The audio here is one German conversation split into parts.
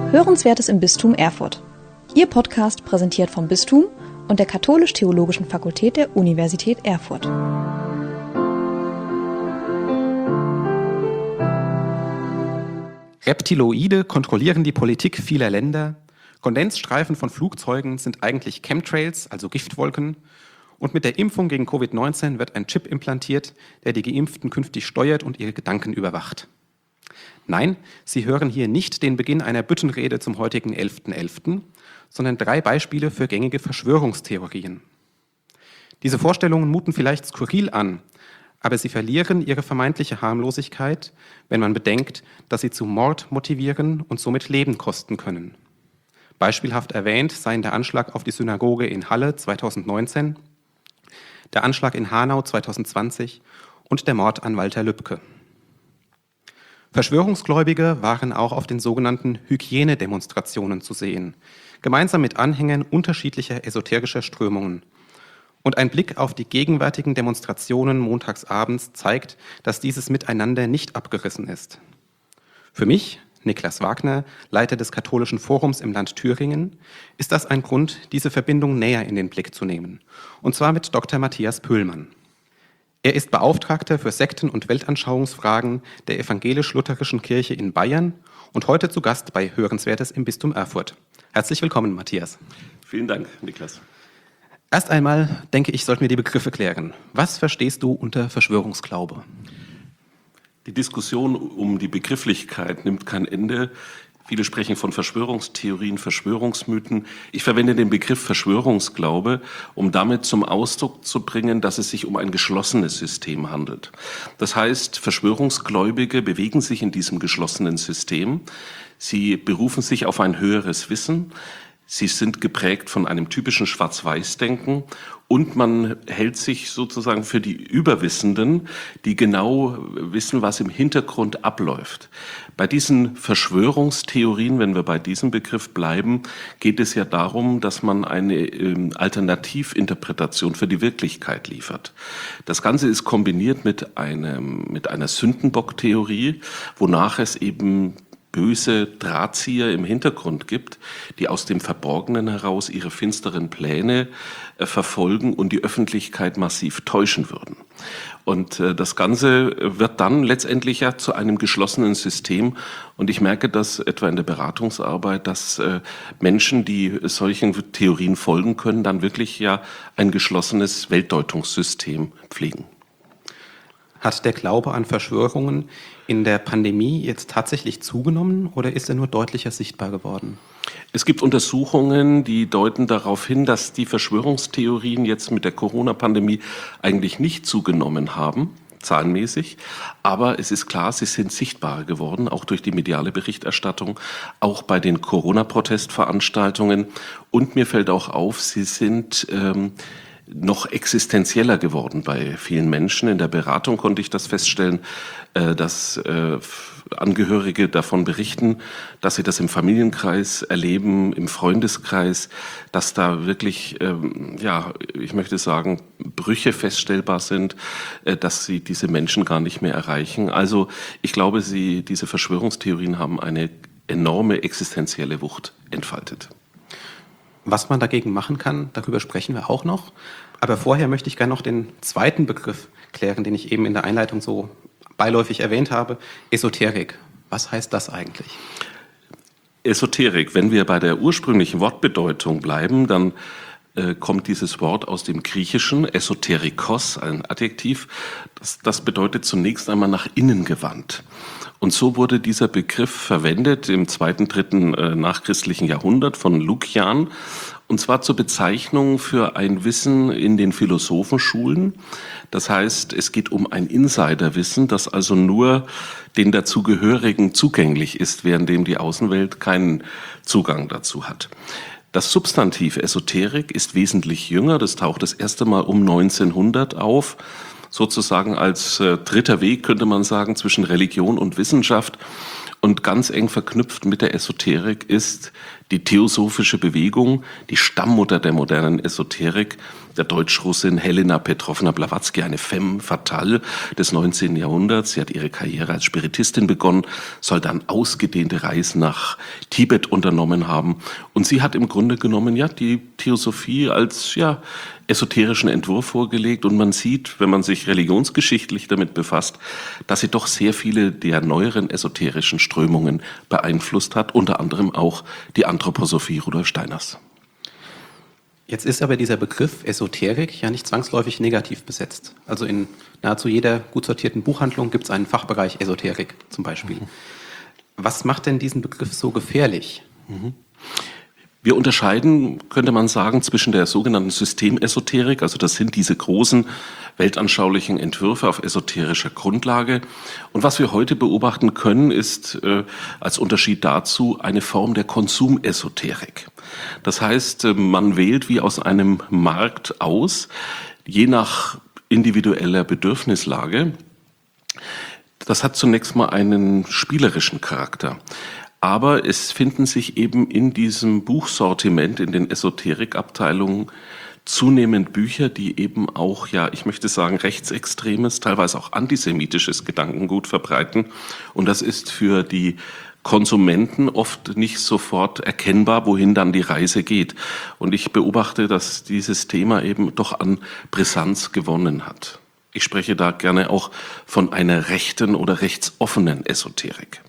Hörenswertes im Bistum Erfurt. Ihr Podcast präsentiert vom Bistum und der Katholisch-Theologischen Fakultät der Universität Erfurt. Reptiloide kontrollieren die Politik vieler Länder. Kondensstreifen von Flugzeugen sind eigentlich Chemtrails, also Giftwolken. Und mit der Impfung gegen Covid-19 wird ein Chip implantiert, der die Geimpften künftig steuert und ihre Gedanken überwacht. Nein, Sie hören hier nicht den Beginn einer Büttenrede zum heutigen 11.11., sondern 3 Beispiele für gängige Verschwörungstheorien. Diese Vorstellungen muten vielleicht skurril an, aber sie verlieren ihre vermeintliche Harmlosigkeit, wenn man bedenkt, dass sie zu Mord motivieren und somit Leben kosten können. Beispielhaft erwähnt seien der Anschlag auf die Synagoge in Halle 2019, der Anschlag in Hanau 2020 und der Mord an Walter Lübcke. Verschwörungsgläubige waren auch auf den sogenannten Hygienedemonstrationen zu sehen, gemeinsam mit Anhängern unterschiedlicher esoterischer Strömungen. Und ein Blick auf die gegenwärtigen Demonstrationen montagsabends zeigt, dass dieses Miteinander nicht abgerissen ist. Für mich, Niklas Wagner, Leiter des Katholischen Forums im Land Thüringen, ist das ein Grund, diese Verbindung näher in den Blick zu nehmen. Und zwar mit Dr. Matthias Pöhlmann. Er ist Beauftragter für Sekten- und Weltanschauungsfragen der Evangelisch-Lutherischen Kirche in Bayern und heute zu Gast bei Hörenswertes im Bistum Erfurt. Herzlich willkommen, Matthias. Vielen Dank, Niklas. Erst einmal, denke ich, sollten wir die Begriffe klären. Was verstehst du unter Verschwörungsglaube? Die Diskussion um die Begrifflichkeit nimmt kein Ende. Viele sprechen von Verschwörungstheorien, Verschwörungsmythen. Ich verwende den Begriff Verschwörungsglaube, um damit zum Ausdruck zu bringen, dass es sich um ein geschlossenes System handelt. Das heißt, Verschwörungsgläubige bewegen sich in diesem geschlossenen System. Sie berufen sich auf ein höheres Wissen. Sie sind geprägt von einem typischen Schwarz-Weiß-Denken und man hält sich sozusagen für die Überwissenden, die genau wissen, was im Hintergrund abläuft. Bei diesen Verschwörungstheorien, wenn wir bei diesem Begriff bleiben, geht es ja darum, dass man eine Alternativinterpretation für die Wirklichkeit liefert. Das Ganze ist kombiniert mit einer Sündenbock-Theorie, wonach es eben böse Drahtzieher im Hintergrund gibt, die aus dem Verborgenen heraus ihre finsteren Pläne verfolgen und die Öffentlichkeit massiv täuschen würden. Und das Ganze wird dann letztendlich ja zu einem geschlossenen System. Und ich merke das etwa in der Beratungsarbeit, dass Menschen, die solchen Theorien folgen können, dann wirklich ja ein geschlossenes Weltdeutungssystem pflegen. Hat der Glaube an Verschwörungen in der Pandemie jetzt tatsächlich zugenommen oder ist er nur deutlicher sichtbar geworden? Es gibt Untersuchungen, die deuten darauf hin, dass die Verschwörungstheorien jetzt mit der Corona-Pandemie eigentlich nicht zugenommen haben, zahlenmäßig. Aber es ist klar, sie sind sichtbarer geworden, auch durch die mediale Berichterstattung, auch bei den Corona-Protestveranstaltungen. Und mir fällt auch auf, sie sind noch existenzieller geworden bei vielen Menschen. In der Beratung konnte ich das feststellen, dass Angehörige davon berichten, dass sie das im Familienkreis erleben, im Freundeskreis, dass da wirklich, ich möchte sagen, Brüche feststellbar sind, dass sie diese Menschen gar nicht mehr erreichen. Also ich glaube, diese Verschwörungstheorien haben eine enorme existenzielle Wucht entfaltet. Was man dagegen machen kann, darüber sprechen wir auch noch. Aber vorher möchte ich gerne noch den zweiten Begriff klären, den ich eben in der Einleitung so beiläufig erwähnt habe, Esoterik. Was heißt das eigentlich? Esoterik, wenn wir bei der ursprünglichen Wortbedeutung bleiben, dann kommt dieses Wort aus dem Griechischen, Esoterikos, ein Adjektiv. Das bedeutet zunächst einmal nach innen gewandt. Und so wurde dieser Begriff verwendet im 2., 3. Nachchristlichen Jahrhundert von Lukian, und zwar zur Bezeichnung für ein Wissen in den Philosophenschulen. Das heißt, es geht um ein Insiderwissen, das also nur den Dazugehörigen zugänglich ist, währenddem die Außenwelt keinen Zugang dazu hat. Das Substantiv Esoterik ist wesentlich jünger, das taucht das erste Mal um 1900 auf, sozusagen als dritter Weg, könnte man sagen, zwischen Religion und Wissenschaft. Und ganz eng verknüpft mit der Esoterik ist die theosophische Bewegung, die Stammmutter der modernen Esoterik, der Deutsch-Russin Helena Petrowna Blavatsky, eine femme fatale des 19. Jahrhunderts. Sie hat ihre Karriere als Spiritistin begonnen, soll dann ausgedehnte Reisen nach Tibet unternommen haben. Und sie hat im Grunde genommen die Theosophie als esoterischen Entwurf vorgelegt. Und man sieht, wenn man sich religionsgeschichtlich damit befasst, dass sie doch sehr viele der neueren esoterischen Strömungen beeinflusst hat, unter anderem auch die Anthroposophie Rudolf Steiners. Jetzt ist aber dieser Begriff Esoterik ja nicht zwangsläufig negativ besetzt. Also in nahezu jeder gut sortierten Buchhandlung gibt es einen Fachbereich Esoterik zum Beispiel. Was macht denn diesen Begriff so gefährlich? Wir unterscheiden, könnte man sagen, zwischen der sogenannten Systemesoterik, also das sind diese großen weltanschaulichen Entwürfe auf esoterischer Grundlage. Und was wir heute beobachten können, ist als Unterschied dazu eine Form der Konsumesoterik. Das heißt, man wählt wie aus einem Markt aus, je nach individueller Bedürfnislage. Das hat zunächst mal einen spielerischen Charakter. Aber es finden sich eben in diesem Buchsortiment, in den Esoterikabteilungen, zunehmend Bücher, die eben auch, ich möchte sagen, rechtsextremes, teilweise auch antisemitisches Gedankengut verbreiten. Und das ist für die Konsumenten oft nicht sofort erkennbar, wohin dann die Reise geht. Und ich beobachte, dass dieses Thema eben doch an Brisanz gewonnen hat. Ich spreche da gerne auch von einer rechten oder rechtsoffenen Esoterik.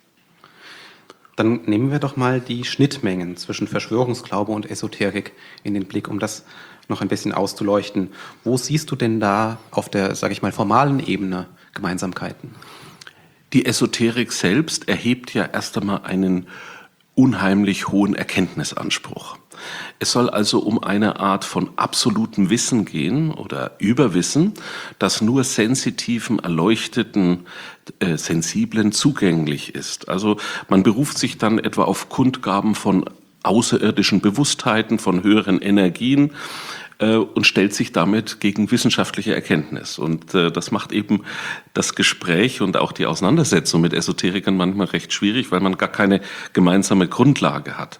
Dann nehmen wir doch mal die Schnittmengen zwischen Verschwörungsglaube und Esoterik in den Blick, um das noch ein bisschen auszuleuchten. Wo siehst du denn da auf der, sage ich mal, formalen Ebene Gemeinsamkeiten? Die Esoterik selbst erhebt ja erst einmal einen unheimlich hohen Erkenntnisanspruch. Es soll also um eine Art von absolutem Wissen gehen oder Überwissen, das nur sensitiven, erleuchteten, sensiblen zugänglich ist. Also man beruft sich dann etwa auf Kundgaben von außerirdischen Bewusstheiten, von höheren Energien und stellt sich damit gegen wissenschaftliche Erkenntnis. Und das macht eben das Gespräch und auch die Auseinandersetzung mit Esoterikern manchmal recht schwierig, weil man gar keine gemeinsame Grundlage hat.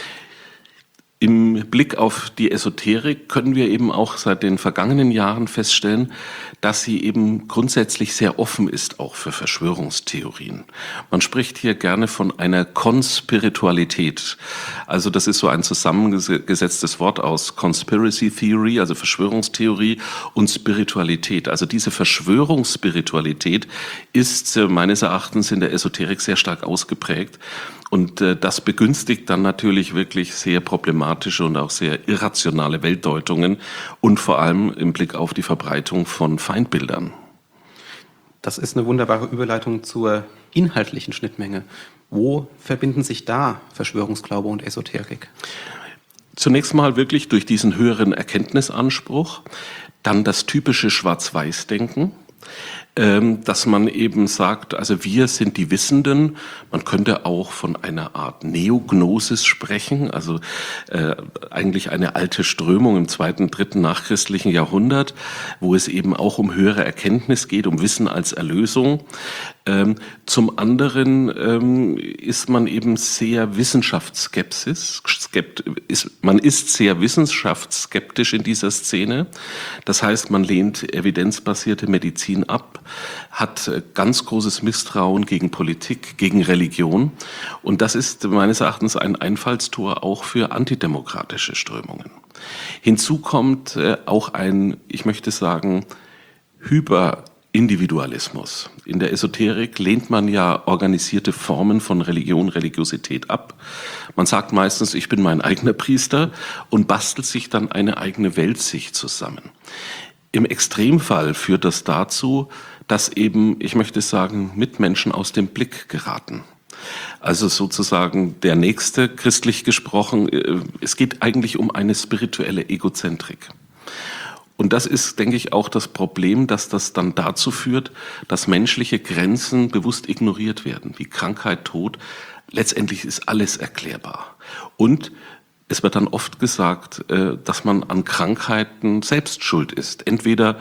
Im Blick auf die Esoterik können wir eben auch seit den vergangenen Jahren feststellen, dass sie eben grundsätzlich sehr offen ist, auch für Verschwörungstheorien. Man spricht hier gerne von einer Konspiritualität. Also das ist so ein zusammengesetztes Wort aus Conspiracy Theory, also Verschwörungstheorie, und Spiritualität. Also diese Verschwörungsspiritualität ist meines Erachtens in der Esoterik sehr stark ausgeprägt. Und das begünstigt dann natürlich wirklich sehr problematische und auch sehr irrationale Weltdeutungen und vor allem im Blick auf die Verbreitung von Feindbildern. Das ist eine wunderbare Überleitung zur inhaltlichen Schnittmenge. Wo verbinden sich da Verschwörungsglaube und Esoterik? Zunächst mal wirklich durch diesen höheren Erkenntnisanspruch, dann das typische Schwarz-Weiß-Denken, dass man eben sagt, also wir sind die Wissenden. Man könnte auch von einer Art Neognosis sprechen, also eigentlich eine alte Strömung im 2., 3. nachchristlichen Jahrhundert, wo es eben auch um höhere Erkenntnis geht, um Wissen als Erlösung. Zum anderen ist man eben sehr man ist sehr wissenschaftsskeptisch in dieser Szene. Das heißt, man lehnt evidenzbasierte Medizin ab, hat ganz großes Misstrauen gegen Politik, gegen Religion. Und das ist meines Erachtens ein Einfallstor auch für antidemokratische Strömungen. Hinzu kommt auch ein, ich möchte sagen, Hyperindividualismus. In der Esoterik lehnt man ja organisierte Formen von Religion, Religiosität ab. Man sagt meistens, ich bin mein eigener Priester und bastelt sich dann eine eigene Weltsicht zusammen. Im Extremfall führt das dazu, dass eben, ich möchte sagen, Mitmenschen aus dem Blick geraten. Also sozusagen der Nächste, christlich gesprochen, es geht eigentlich um eine spirituelle Egozentrik. Und das ist, denke ich, auch das Problem, dass das dann dazu führt, dass menschliche Grenzen bewusst ignoriert werden, wie Krankheit, Tod. Letztendlich ist alles erklärbar. Und es wird dann oft gesagt, dass man an Krankheiten selbst schuld ist. Entweder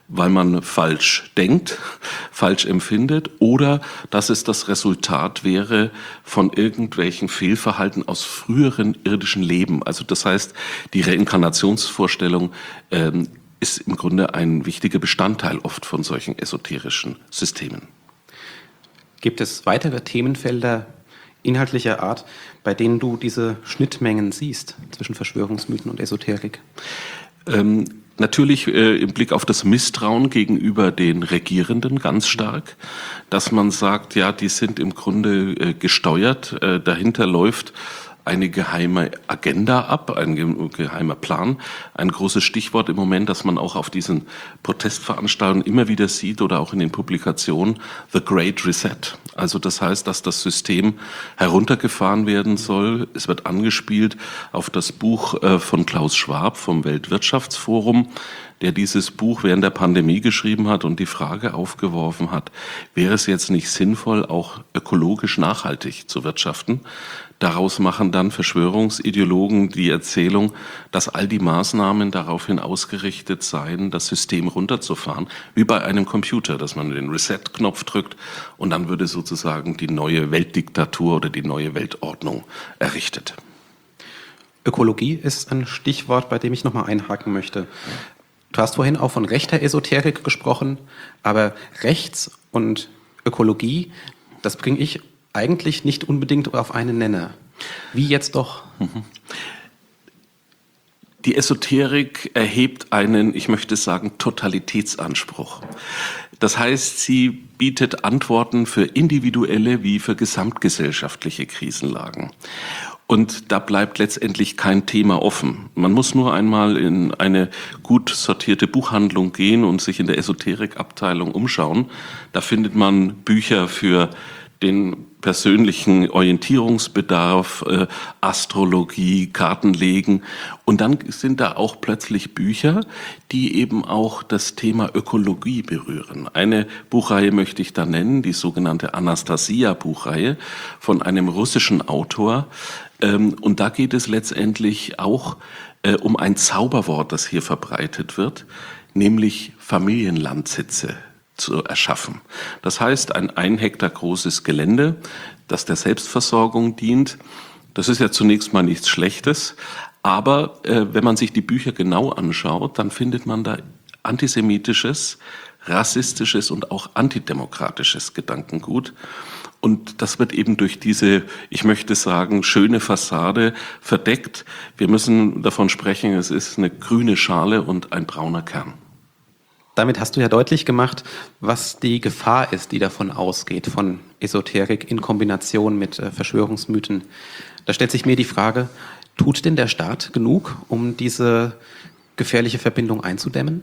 weil man falsch denkt, falsch empfindet, oder dass es das Resultat wäre von irgendwelchen Fehlverhalten aus früheren irdischen Leben. Also das heißt, die Reinkarnationsvorstellung ist im Grunde ein wichtiger Bestandteil oft von solchen esoterischen Systemen. Gibt es weitere Themenfelder inhaltlicher Art, bei denen du diese Schnittmengen siehst zwischen Verschwörungsmythen und Esoterik? Natürlich im Blick auf das Misstrauen gegenüber den Regierenden ganz stark, dass man sagt, ja, die sind im Grunde gesteuert, dahinter läuft eine geheime Agenda ab, ein geheimer Plan. Ein großes Stichwort im Moment, das man auch auf diesen Protestveranstaltungen immer wieder sieht oder auch in den Publikationen, The Great Reset. Also das heißt, dass das System heruntergefahren werden soll. Es wird angespielt auf das Buch von Klaus Schwab vom Weltwirtschaftsforum, der dieses Buch während der Pandemie geschrieben hat und die Frage aufgeworfen hat, wäre es jetzt nicht sinnvoll, auch ökologisch nachhaltig zu wirtschaften? Daraus machen dann Verschwörungsideologen die Erzählung, dass all die Maßnahmen daraufhin ausgerichtet seien, das System runterzufahren, wie bei einem Computer, dass man den Reset-Knopf drückt und dann würde sozusagen die neue Weltdiktatur oder die neue Weltordnung errichtet. Ökologie ist ein Stichwort, bei dem ich nochmal einhaken möchte. Du hast vorhin auch von rechter Esoterik gesprochen, aber Rechts und Ökologie, das bringe ich eigentlich nicht unbedingt auf einen Nenner. Wie jetzt doch? Die Esoterik erhebt einen, ich möchte sagen, Totalitätsanspruch. Das heißt, sie bietet Antworten für individuelle wie für gesamtgesellschaftliche Krisenlagen. Und da bleibt letztendlich kein Thema offen. Man muss nur einmal in eine gut sortierte Buchhandlung gehen und sich in der Esoterikabteilung umschauen. Da findet man Bücher für den persönlichen Orientierungsbedarf, Astrologie, Kartenlegen. Und dann sind da auch plötzlich Bücher, die eben auch das Thema Ökologie berühren. Eine Buchreihe möchte ich da nennen, die sogenannte Anastasia-Buchreihe von einem russischen Autor. Und da geht es letztendlich auch um ein Zauberwort, das hier verbreitet wird, nämlich Familienlandsitze zu erschaffen. Das heißt, ein Hektar großes Gelände, das der Selbstversorgung dient. Das ist ja zunächst mal nichts Schlechtes, aber wenn man sich die Bücher genau anschaut, dann findet man da antisemitisches, rassistisches und auch antidemokratisches Gedankengut. Und das wird eben durch diese, ich möchte sagen, schöne Fassade verdeckt. Wir müssen davon sprechen, es ist eine grüne Schale und ein brauner Kern. Damit hast du ja deutlich gemacht, was die Gefahr ist, die davon ausgeht, von Esoterik in Kombination mit Verschwörungsmythen. Da stellt sich mir die Frage, tut denn der Staat genug, um diese gefährliche Verbindung einzudämmen?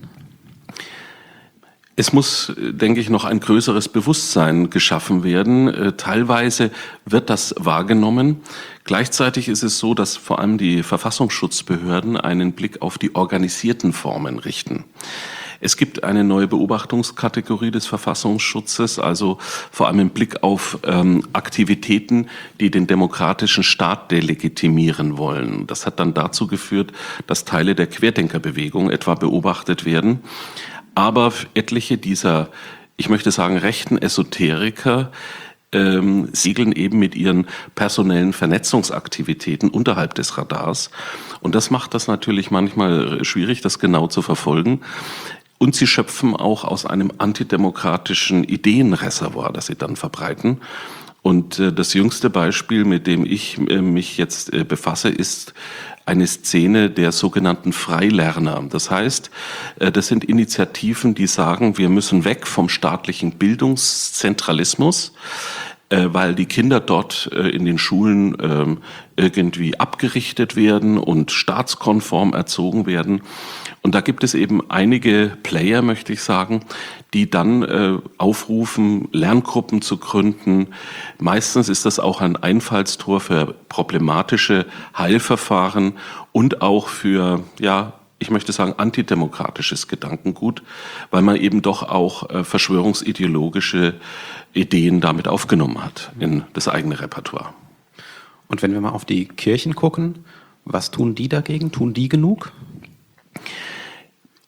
Es muss, denke ich, noch ein größeres Bewusstsein geschaffen werden. Teilweise wird das wahrgenommen. Gleichzeitig ist es so, dass vor allem die Verfassungsschutzbehörden einen Blick auf die organisierten Formen richten. Es gibt eine neue Beobachtungskategorie des Verfassungsschutzes, also vor allem im Blick auf Aktivitäten, die den demokratischen Staat delegitimieren wollen. Das hat dann dazu geführt, dass Teile der Querdenkerbewegung etwa beobachtet werden. Aber etliche dieser, ich möchte sagen, rechten Esoteriker segeln eben mit ihren personellen Vernetzungsaktivitäten unterhalb des Radars. Und das macht das natürlich manchmal schwierig, das genau zu verfolgen. Und sie schöpfen auch aus einem antidemokratischen Ideenreservoir, das sie dann verbreiten. Und das jüngste Beispiel, mit dem ich mich jetzt befasse, ist eine Szene der sogenannten Freilerner. Das heißt, das sind Initiativen, die sagen, wir müssen weg vom staatlichen Bildungszentralismus, weil die Kinder dort in den Schulen irgendwie abgerichtet werden und staatskonform erzogen werden. Und da gibt es eben einige Player, möchte ich sagen, die dann aufrufen, Lerngruppen zu gründen. Meistens ist das auch ein Einfallstor für problematische Heilverfahren und auch für, ja, ich möchte sagen, antidemokratisches Gedankengut, weil man eben doch auch verschwörungsideologische Ideen damit aufgenommen hat in das eigene Repertoire. Und wenn wir mal auf die Kirchen gucken, was tun die dagegen? Tun die genug?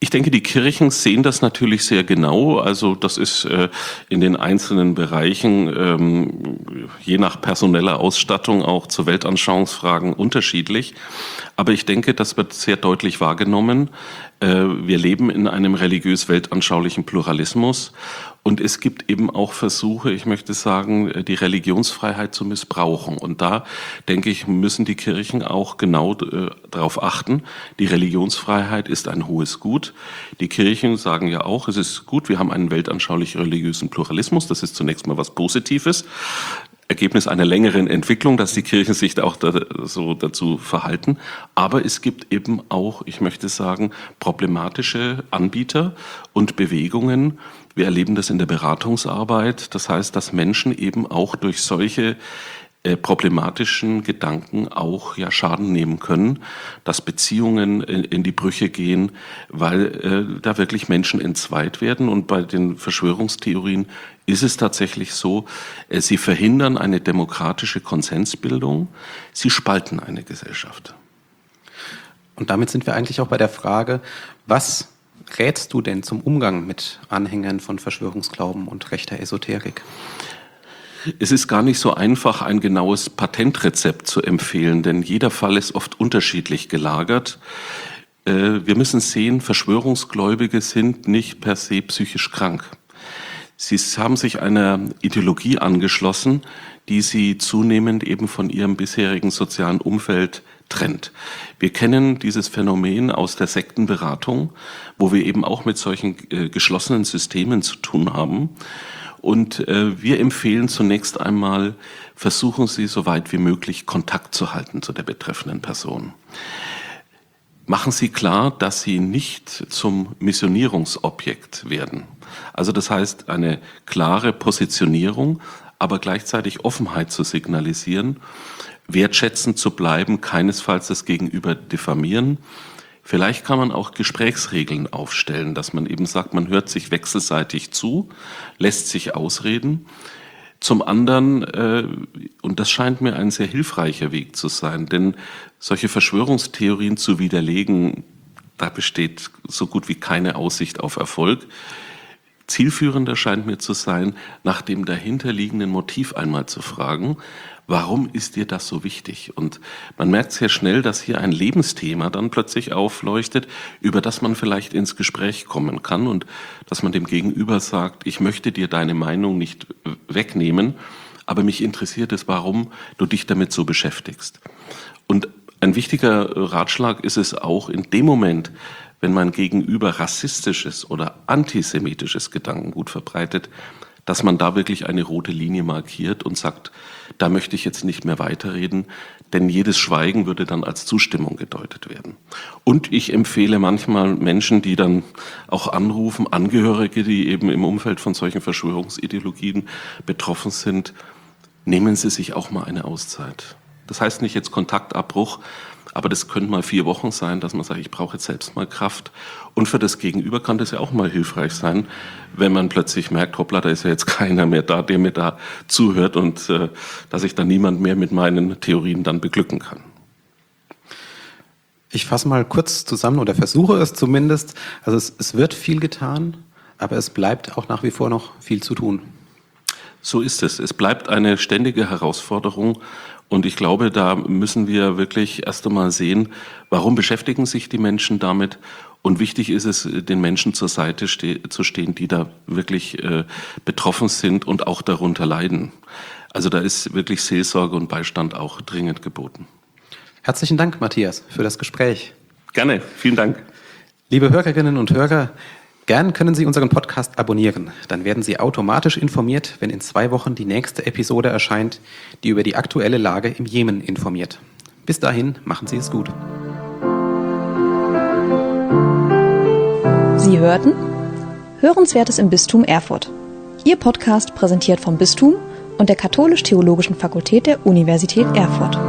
Ich denke, die Kirchen sehen das natürlich sehr genau. Also das ist in den einzelnen Bereichen, je nach personeller Ausstattung, auch zu Weltanschauungsfragen unterschiedlich. Aber ich denke, das wird sehr deutlich wahrgenommen. Wir leben in einem religiös-weltanschaulichen Pluralismus. Und es gibt eben auch Versuche, ich möchte sagen, die Religionsfreiheit zu missbrauchen. Und da, denke ich, müssen die Kirchen auch genau darauf achten. Die Religionsfreiheit ist ein hohes Gut. Die Kirchen sagen ja auch, es ist gut, wir haben einen weltanschaulich-religiösen Pluralismus. Das ist zunächst mal was Positives. Ergebnis einer längeren Entwicklung, dass die Kirchen sich auch so dazu verhalten. Aber es gibt eben auch, ich möchte sagen, problematische Anbieter und Bewegungen. Wir erleben das in der Beratungsarbeit. Das heißt, dass Menschen eben auch durch solche problematischen Gedanken auch Schaden nehmen können, dass Beziehungen in die Brüche gehen, weil da wirklich Menschen entzweit werden. Und bei den Verschwörungstheorien ist es tatsächlich so, sie verhindern eine demokratische Konsensbildung, sie spalten eine Gesellschaft. Und damit sind wir eigentlich auch bei der Frage, was rätst du denn zum Umgang mit Anhängern von Verschwörungsglauben und rechter Esoterik? Es ist gar nicht so einfach, ein genaues Patentrezept zu empfehlen, denn jeder Fall ist oft unterschiedlich gelagert. Wir müssen sehen, Verschwörungsgläubige sind nicht per se psychisch krank. Sie haben sich einer Ideologie angeschlossen, die sie zunehmend eben von ihrem bisherigen sozialen Umfeld trennt. Wir kennen dieses Phänomen aus der Sektenberatung, wo wir eben auch mit solchen geschlossenen Systemen zu tun haben. Und wir empfehlen zunächst einmal, versuchen Sie so weit wie möglich Kontakt zu halten zu der betreffenden Person. Machen Sie klar, dass Sie nicht zum Missionierungsobjekt werden. Also das heißt, eine klare Positionierung, aber gleichzeitig Offenheit zu signalisieren, wertschätzend zu bleiben, keinesfalls das Gegenüber diffamieren. Vielleicht kann man auch Gesprächsregeln aufstellen, dass man eben sagt, man hört sich wechselseitig zu, lässt sich ausreden. Zum anderen, und das scheint mir ein sehr hilfreicher Weg zu sein, denn solche Verschwörungstheorien zu widerlegen, da besteht so gut wie keine Aussicht auf Erfolg. Zielführender scheint mir zu sein, nach dem dahinterliegenden Motiv einmal zu fragen, warum ist dir das so wichtig? Und man merkt sehr schnell, dass hier ein Lebensthema dann plötzlich aufleuchtet, über das man vielleicht ins Gespräch kommen kann und dass man dem Gegenüber sagt, ich möchte dir deine Meinung nicht wegnehmen, aber mich interessiert es, warum du dich damit so beschäftigst. Und ein wichtiger Ratschlag ist es auch in dem Moment, wenn man gegenüber rassistisches oder antisemitisches Gedankengut verbreitet, dass man da wirklich eine rote Linie markiert und sagt, da möchte ich jetzt nicht mehr weiterreden, denn jedes Schweigen würde dann als Zustimmung gedeutet werden. Und ich empfehle manchmal Menschen, die dann auch anrufen, Angehörige, die eben im Umfeld von solchen Verschwörungsideologien betroffen sind, nehmen Sie sich auch mal eine Auszeit. Das heißt nicht jetzt Kontaktabbruch, aber das können mal 4 Wochen sein, dass man sagt, ich brauche jetzt selbst mal Kraft. Und für das Gegenüber kann das ja auch mal hilfreich sein, wenn man plötzlich merkt, hoppla, da ist ja jetzt keiner mehr da, der mir da zuhört und dass ich dann niemand mehr mit meinen Theorien dann beglücken kann. Ich fasse mal kurz zusammen oder versuche es zumindest. Also es wird viel getan, aber es bleibt auch nach wie vor noch viel zu tun. So ist es. Es bleibt eine ständige Herausforderung. Und ich glaube, da müssen wir wirklich erst einmal sehen, warum beschäftigen sich die Menschen damit? Und wichtig ist es, den Menschen zur Seite zu stehen, die da wirklich betroffen sind und auch darunter leiden. Also da ist wirklich Seelsorge und Beistand auch dringend geboten. Herzlichen Dank, Matthias, für das Gespräch. Gerne, vielen Dank. Liebe Hörerinnen und Hörer, gern können Sie unseren Podcast abonnieren. Dann werden Sie automatisch informiert, wenn in 2 Wochen die nächste Episode erscheint, die über die aktuelle Lage im Jemen informiert. Bis dahin, machen Sie es gut. Sie hörten Hörenswertes im Bistum Erfurt. Ihr Podcast präsentiert vom Bistum und der Katholisch-Theologischen Fakultät der Universität Erfurt.